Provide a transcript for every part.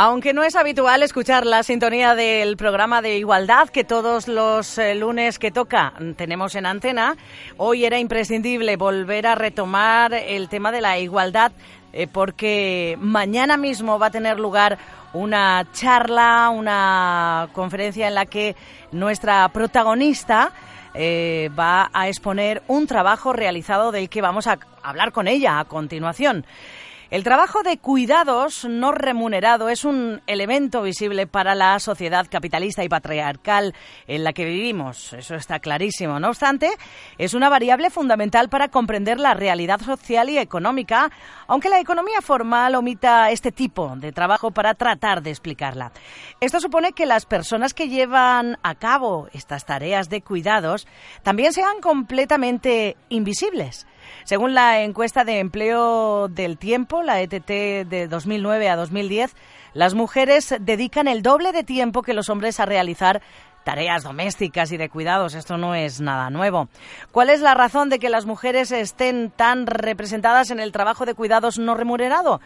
Aunque no es habitual escuchar la sintonía del programa de Igualdad que todos los lunes que toca tenemos en antena, hoy era imprescindible volver a retomar el tema de la igualdad porque mañana mismo va a tener lugar una charla, una conferencia en la que nuestra protagonista va a exponer un trabajo realizado del que vamos a hablar con ella a continuación. El trabajo de cuidados no remunerado es un elemento visible para la sociedad capitalista y patriarcal en la que vivimos. Eso está clarísimo. No obstante, es una variable fundamental para comprender la realidad social y económica, aunque la economía formal omita este tipo de trabajo para tratar de explicarla. Esto supone que las personas que llevan a cabo estas tareas de cuidados también sean completamente invisibles. Según la encuesta de empleo del tiempo, la ETT de 2009 a 2010, las mujeres dedican el doble de tiempo que los hombres a realizar tareas domésticas y de cuidados. Esto no es nada nuevo. ¿Cuál es la razón de que las mujeres estén tan representadas en el trabajo de cuidados no remunerado?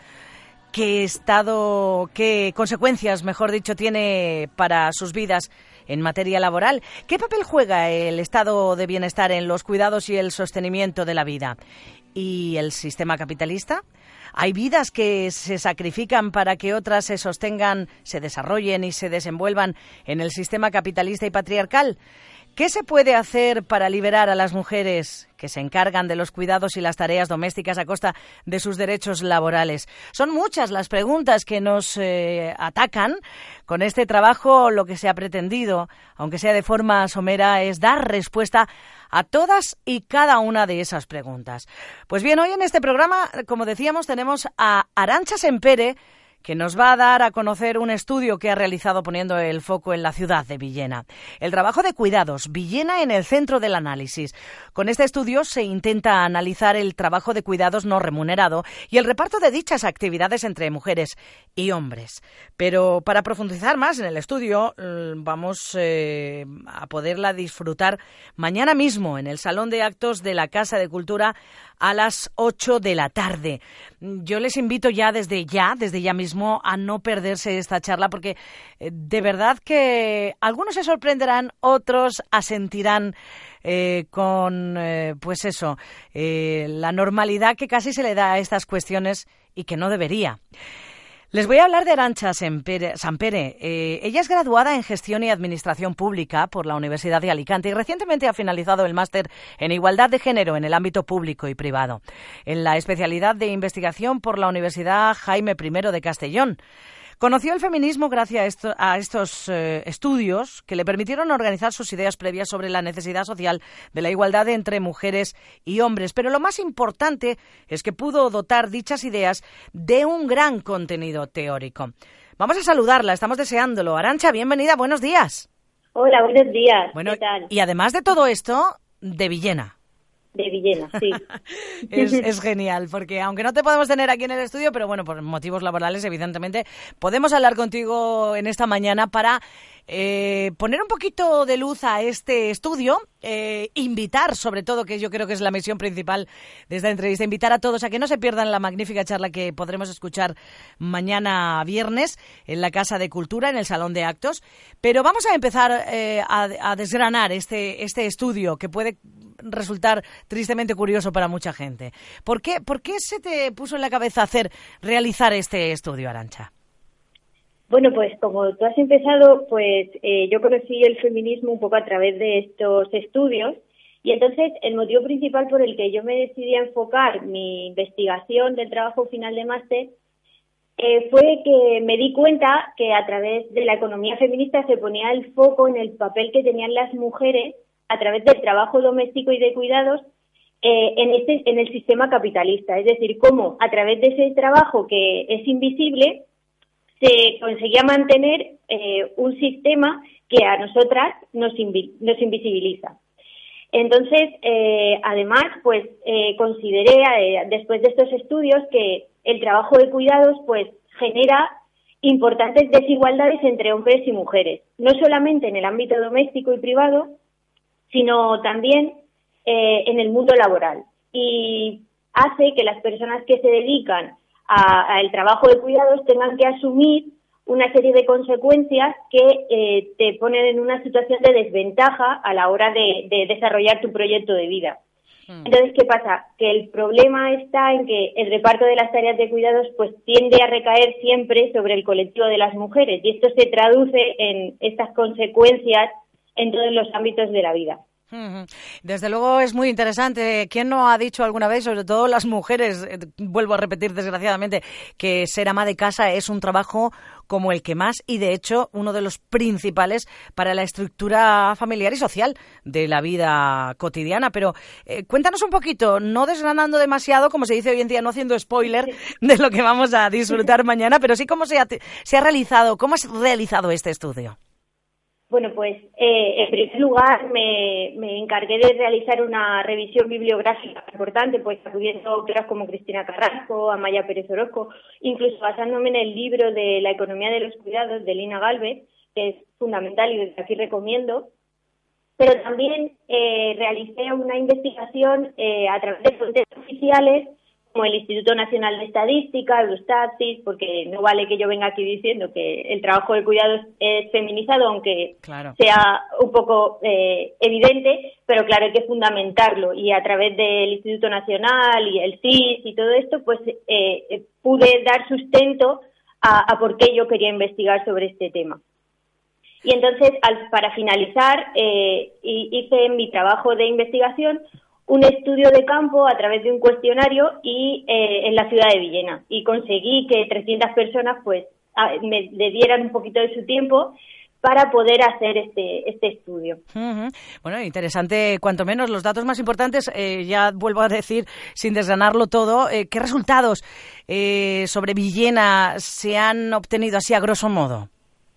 ¿Qué consecuencias, mejor dicho, tiene para sus vidas en materia laboral? ¿Qué papel juega el estado de bienestar en los cuidados y el sostenimiento de la vida? ¿Y el sistema capitalista? ¿Hay vidas que se sacrifican para que otras se sostengan, se desarrollen y se desenvuelvan en el sistema capitalista y patriarcal? ¿Qué se puede hacer para liberar a las mujeres que se encargan de los cuidados y las tareas domésticas a costa de sus derechos laborales? Son muchas las preguntas que nos atacan. Con este trabajo lo que se ha pretendido, aunque sea de forma somera, es dar respuesta a todas y cada una de esas preguntas. Pues bien, hoy en este programa, como decíamos, tenemos a Arantxa Sempere, que nos va a dar a conocer un estudio que ha realizado poniendo el foco en la ciudad de Villena. El trabajo de cuidados, Villena en el centro del análisis. Con este estudio se intenta analizar el trabajo de cuidados no remunerado y el reparto de dichas actividades entre mujeres y hombres. Pero para profundizar más en el estudio, vamos a poderla disfrutar mañana mismo en el Salón de Actos de la Casa de Cultura a las 8 de la tarde. Yo les invito desde ya mismo a no perderse esta charla porque de verdad que algunos se sorprenderán, otros asentirán con la normalidad que casi se le da a estas cuestiones y que no debería. Les voy a hablar de Arantxa Sempere. Ella es graduada en Gestión y Administración Pública por la Universidad de Alicante y recientemente ha finalizado el máster en Igualdad de Género en el ámbito público y privado, en la especialidad de Investigación por la Universidad Jaime I de Castellón. Conoció el feminismo gracias a estos estudios que le permitieron organizar sus ideas previas sobre la necesidad social de la igualdad entre mujeres y hombres. Pero lo más importante es que pudo dotar dichas ideas de un gran contenido teórico. Vamos a saludarla, estamos deseándolo. Arantxa, bienvenida, buenos días. Hola, buenos días. Bueno, ¿qué tal? Y además de todo esto, de Villena. De Villena, sí. Es genial, porque aunque no te podemos tener aquí en el estudio, pero bueno, por motivos laborales, evidentemente, podemos hablar contigo en esta mañana para poner un poquito de luz a este estudio, invitar sobre todo, que yo creo que es la misión principal de esta entrevista, invitar a todos a que no se pierdan la magnífica charla que podremos escuchar mañana viernes en la Casa de Cultura, en el Salón de Actos. Pero vamos a empezar a desgranar este estudio que puede resultar tristemente curioso para mucha gente. ¿Por qué se te puso en la cabeza realizar este estudio, Arantxa? Bueno, pues como tú has empezado, pues yo conocí el feminismo un poco a través de estos estudios y entonces el motivo principal por el que yo me decidí a enfocar mi investigación del trabajo final de máster fue que me di cuenta que a través de la economía feminista se ponía el foco en el papel que tenían las mujeres a través del trabajo doméstico y de cuidados en el sistema capitalista. Es decir, cómo a través de ese trabajo que es invisible se conseguía mantener un sistema que a nosotras nos invisibiliza. Entonces, además, pues consideré, después de estos estudios, que el trabajo de cuidados pues genera importantes desigualdades entre hombres y mujeres, no solamente en el ámbito doméstico y privado, sino también en el mundo laboral. Y hace que las personas que se dedican al trabajo de cuidados tengan que asumir una serie de consecuencias que te ponen en una situación de desventaja a la hora de desarrollar tu proyecto de vida. Entonces, ¿qué pasa? Que el problema está en que el reparto de las tareas de cuidados pues tiende a recaer siempre sobre el colectivo de las mujeres, y esto se traduce en estas consecuencias en todos los ámbitos de la vida. Desde luego es muy interesante. ¿Quién no ha dicho alguna vez, sobre todo las mujeres, vuelvo a repetir desgraciadamente, que ser ama de casa es un trabajo como el que más, y de hecho uno de los principales para la estructura familiar y social de la vida cotidiana? Pero cuéntanos un poquito, no desgranando demasiado, como se dice hoy en día, no haciendo spoiler de lo que vamos a disfrutar mañana, pero sí cómo se ha realizado, cómo has realizado este estudio. Bueno, pues en primer lugar me encargué de realizar una revisión bibliográfica importante, pues acudiendo a autoras como Cristina Carrasco, Amaya Pérez Orozco, incluso basándome en el libro de La economía de los cuidados de Lina Gálvez, que es fundamental y desde aquí recomiendo. Pero también realicé una investigación a través de fuentes oficiales como el Instituto Nacional de Estadística, Eurostat, porque no vale que yo venga aquí diciendo que el trabajo de cuidados es feminizado, aunque sea un poco evidente, pero claro, hay que fundamentarlo, y a través del Instituto Nacional y el CIS y todo esto, pues pude dar sustento a por qué yo quería investigar sobre este tema. Y entonces, para finalizar, hice en mi trabajo de investigación un estudio de campo a través de un cuestionario y en la ciudad de Villena, y conseguí que 300 personas pues me dieran un poquito de su tiempo para poder hacer este estudio. Bueno, interesante, cuanto menos. Los datos más importantes, ya vuelvo a decir, sin desgranarlo todo, ¿qué resultados sobre Villena se han obtenido así a grosso modo?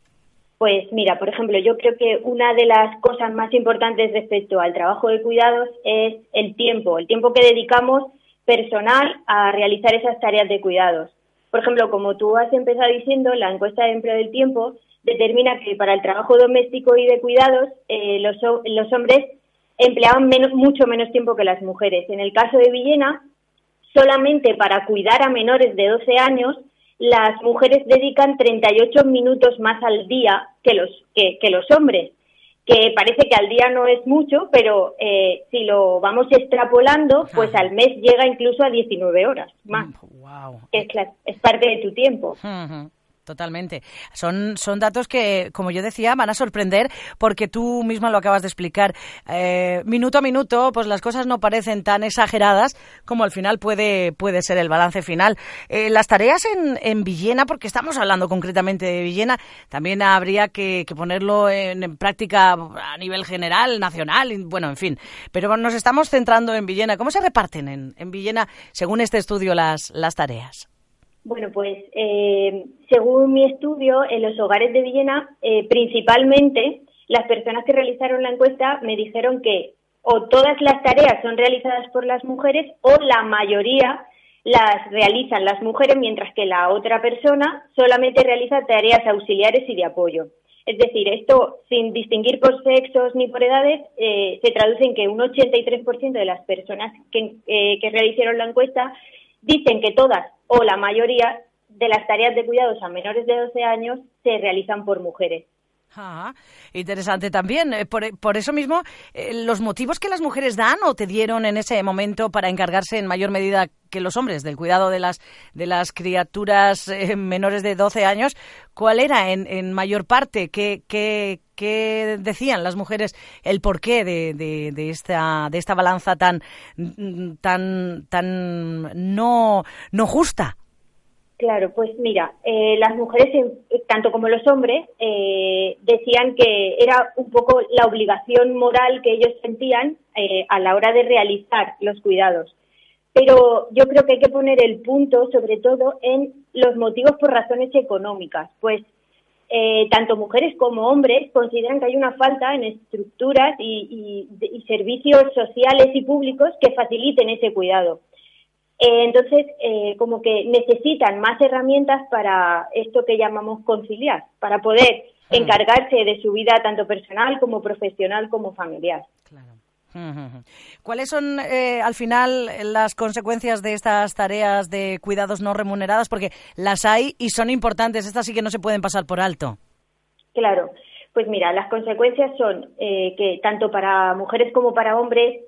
Pues mira, por ejemplo, yo creo que una de las cosas más importantes respecto al trabajo de cuidados es el tiempo que dedicamos personal a realizar esas tareas de cuidados. Por ejemplo, como tú has empezado diciendo, la encuesta de empleo del tiempo determina que para el trabajo doméstico y de cuidados los hombres empleaban mucho menos tiempo que las mujeres. En el caso de Villena, solamente para cuidar a menores de 12 años, las mujeres dedican 38 minutos más al día que los hombres, que parece que al día no es mucho, pero si lo vamos extrapolando, pues al mes llega incluso a 19 horas más. Wow. Es parte de tu tiempo. Totalmente. Son datos que, como yo decía, van a sorprender, porque tú misma lo acabas de explicar. Minuto a minuto, pues las cosas no parecen tan exageradas como al final puede ser el balance final. Las tareas en Villena, porque estamos hablando concretamente de Villena, también habría que ponerlo en práctica a nivel general, nacional, bueno, en fin. Pero nos estamos centrando en Villena. ¿Cómo se reparten en Villena, según este estudio, las tareas? Bueno, pues según mi estudio, en los hogares de Villena, principalmente las personas que realizaron la encuesta me dijeron que o todas las tareas son realizadas por las mujeres o la mayoría las realizan las mujeres, mientras que la otra persona solamente realiza tareas auxiliares y de apoyo. Es decir, esto sin distinguir por sexos ni por edades, se traduce en que un 83% de las personas que realizaron la encuesta dicen que todas o la mayoría de las tareas de cuidados a menores de 12 años se realizan por mujeres. Interesante también. Por eso mismo, los motivos que las mujeres dan o te dieron en ese momento para encargarse en mayor medida que los hombres del cuidado de las criaturas menores de 12 años, ¿cuál era en mayor parte? ¿Qué decían las mujeres el porqué de esta balanza tan no justa? Claro, pues mira, las mujeres, tanto como los hombres, decían que era un poco la obligación moral que ellos sentían a la hora de realizar los cuidados. Pero yo creo que hay que poner el punto, sobre todo, en los motivos por razones económicas. Pues tanto mujeres como hombres consideran que hay una falta en estructuras y servicios sociales y públicos que faciliten ese cuidado. Entonces, como que necesitan más herramientas para esto que llamamos conciliar, para poder encargarse de su vida tanto personal como profesional como familiar. Claro. ¿Cuáles son al final las consecuencias de estas tareas de cuidados no remuneradas? Porque las hay y son importantes, estas sí que no se pueden pasar por alto. Claro, pues mira, las consecuencias son que tanto para mujeres como para hombres,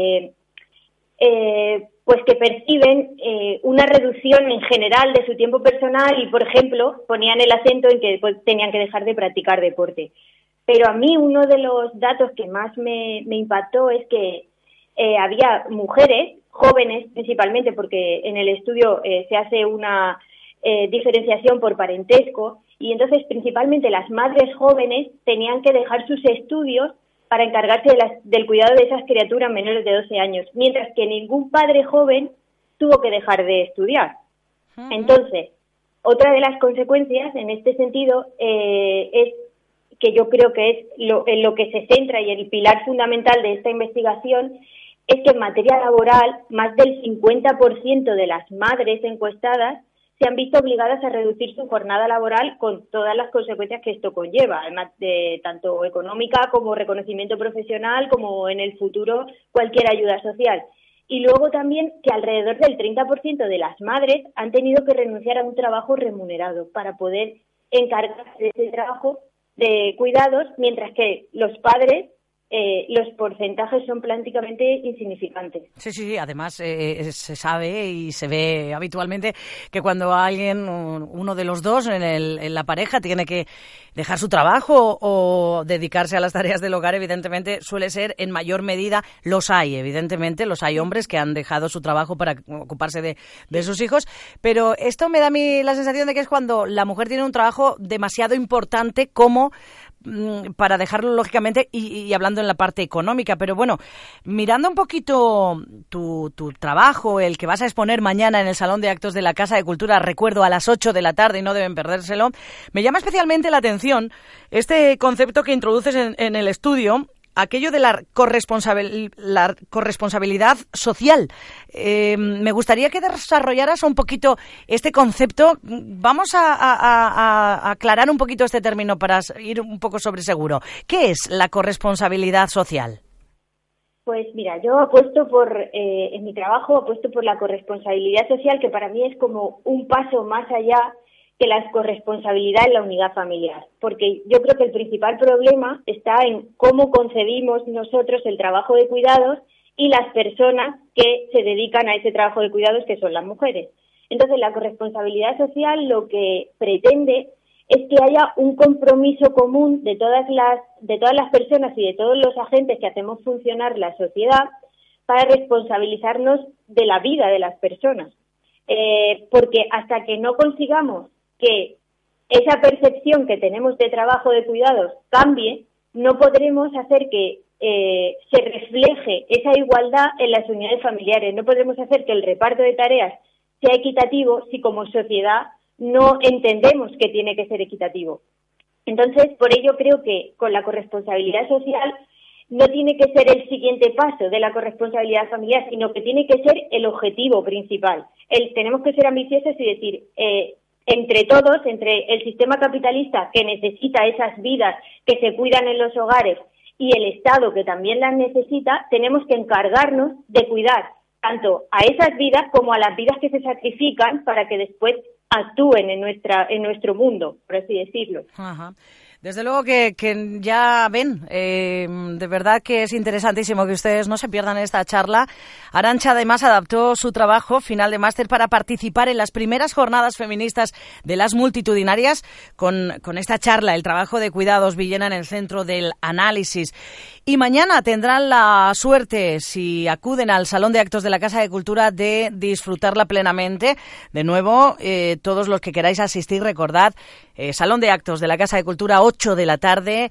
pues que perciben una reducción en general de su tiempo personal y, por ejemplo, ponían el acento en que pues, tenían que dejar de practicar deporte. Pero a mí uno de los datos que más me impactó es que había mujeres, jóvenes principalmente, porque en el estudio se hace una diferenciación por parentesco, y entonces principalmente las madres jóvenes tenían que dejar sus estudios para encargarse del cuidado de esas criaturas menores de 12 años, mientras que ningún padre joven tuvo que dejar de estudiar. Entonces, otra de las consecuencias en este sentido es que yo creo que es en lo que se centra y el pilar fundamental de esta investigación, es que en materia laboral más del 50% de las madres encuestadas se han visto obligadas a reducir su jornada laboral con todas las consecuencias que esto conlleva, además de tanto económica como reconocimiento profesional, como en el futuro cualquier ayuda social. Y luego también que alrededor del 30% de las madres han tenido que renunciar a un trabajo remunerado para poder encargarse de ese trabajo de cuidados, mientras que los padres, los porcentajes son prácticamente insignificantes. Sí, además se sabe y se ve habitualmente que cuando alguien, uno de los dos en la pareja, tiene que dejar su trabajo o dedicarse a las tareas del hogar, evidentemente suele ser en mayor medida, los hay hombres que han dejado su trabajo para ocuparse de sus hijos, pero esto me da a mí la sensación de que es cuando la mujer tiene un trabajo demasiado importante como para dejarlo lógicamente y hablando en la parte económica, pero bueno, mirando un poquito tu trabajo, el que vas a exponer mañana en el Salón de Actos de la Casa de Cultura, recuerdo a las 8 de la tarde y no deben perdérselo, me llama especialmente la atención este concepto que introduces en el estudio, aquello de la corresponsabilidad social. Me gustaría que desarrollaras un poquito este concepto. Vamos a aclarar un poquito este término para ir un poco sobre seguro. ¿Qué es la corresponsabilidad social? Pues mira, yo apuesto en mi trabajo apuesto por la corresponsabilidad social, que para mí es como un paso más allá que la corresponsabilidad en la unidad familiar, porque yo creo que el principal problema está en cómo concebimos nosotros el trabajo de cuidados y las personas que se dedican a ese trabajo de cuidados, que son las mujeres. Entonces, la corresponsabilidad social lo que pretende es que haya un compromiso común de todas las personas y de todos los agentes que hacemos funcionar la sociedad para responsabilizarnos de la vida de las personas. Porque hasta que no consigamos que esa percepción que tenemos de trabajo de cuidados cambie, no podremos hacer que se refleje esa igualdad en las unidades familiares. No podremos hacer que el reparto de tareas sea equitativo si como sociedad no entendemos que tiene que ser equitativo. Entonces, por ello creo que con la corresponsabilidad social no tiene que ser el siguiente paso de la corresponsabilidad familiar, sino que tiene que ser el objetivo principal. Tenemos que ser ambiciosos y decir, entre todos, entre el sistema capitalista que necesita esas vidas que se cuidan en los hogares y el Estado que también las necesita, tenemos que encargarnos de cuidar tanto a esas vidas como a las vidas que se sacrifican para que después actúen en nuestro mundo, por así decirlo. Ajá. Desde luego que ya ven, de verdad que es interesantísimo que ustedes no se pierdan esta charla. Arantxa además adaptó su trabajo final de máster para participar en las primeras jornadas feministas de las multitudinarias con esta charla, el trabajo de cuidados Villena en el centro del análisis. Y mañana tendrán la suerte, si acuden al Salón de Actos de la Casa de Cultura, de disfrutarla plenamente. De nuevo, todos los que queráis asistir, recordad, Salón de Actos de la Casa de Cultura, 8 de la tarde.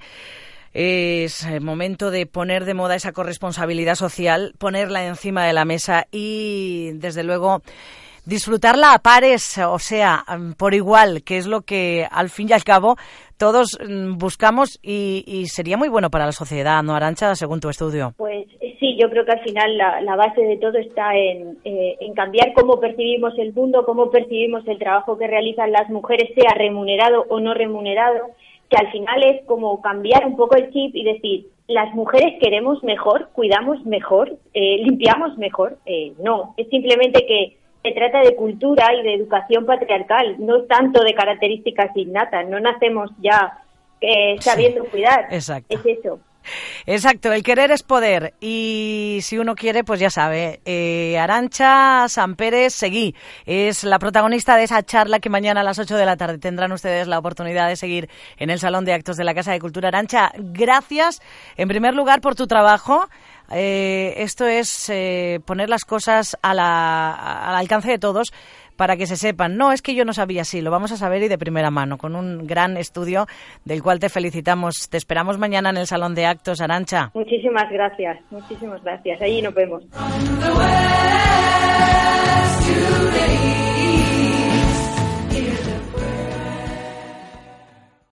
Es momento de poner de moda esa corresponsabilidad social, ponerla encima de la mesa y, desde luego, disfrutarla a pares, o sea, por igual, que es lo que, al fin y al cabo, todos buscamos y sería muy bueno para la sociedad, ¿no, Arantxa, según tu estudio? Pues sí, yo creo que al final la base de todo está en cambiar cómo percibimos el mundo, cómo percibimos el trabajo que realizan las mujeres, sea remunerado o no remunerado, que al final es como cambiar un poco el chip y decir, las mujeres queremos mejor, cuidamos mejor, limpiamos mejor. No, es simplemente que se trata de cultura y de educación patriarcal, no tanto de características innatas. No nacemos ya sabiendo cuidar. Exacto. Es eso. Exacto, el querer es poder y si uno quiere, pues ya sabe, Arantxa Sampérez Seguí es la protagonista de esa charla que mañana a las 8 de la tarde tendrán ustedes la oportunidad de seguir en el Salón de Actos de la Casa de Cultura. Arantxa, gracias en primer lugar por tu trabajo. Esto es poner las cosas al alcance de todos para que se sepan. No, es que yo no sabía, sí, lo vamos a saber y de primera mano, con un gran estudio del cual te felicitamos. Te esperamos mañana en el Salón de Actos, Arantxa. Muchísimas gracias. Allí nos vemos.